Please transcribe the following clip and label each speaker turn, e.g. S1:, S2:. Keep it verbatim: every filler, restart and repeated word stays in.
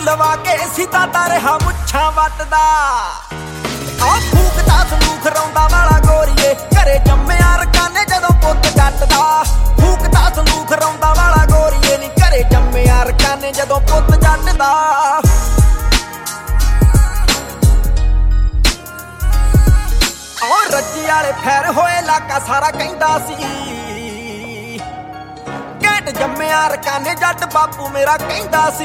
S1: ਲਵਾ ਕੇ ਸੀਤਾ ਤਾਂ ਰਿਹਾ ਮੁੱਛਾਂ ਵੱਟਦਾ। ਆ ਫੂਕਦਾ ਸੰਦੂਖ ਰੌਂਦਾ ਵਾਲਾ ਗੋਰੀਏ ਘਰੇ ਜੰਮਿਆ ਰਕਾਨੇ ਜਦੋਂ ਪੁੱਤ ਜੱਟਦਾ। ਫੂਕਦਾ ਸੰਦੂਖ ਰੌਂਦਾ ਵਾਲਾ ਗੋਰੀਏ ਨੀ ਘਰੇ ਜੰਮਿਆ ਰਕਾਨੇ ਜਦੋਂ ਪੁੱਤ ਜੱਟਦਾ। ਉਹ ਰੱਜੀ ਵਾਲੇ ਫੈਰ ਹੋਏ ਇਲਾਕਾ ਸਾਰਾ ਕਹਿੰਦਾ ਸੀ ਘੈਂਟ ਜੰਮਿਆ ਰਕਾਨੇ ਜੱਟ ਬਾਪੂ ਮੇਰਾ ਕਹਿੰਦਾ ਸੀ।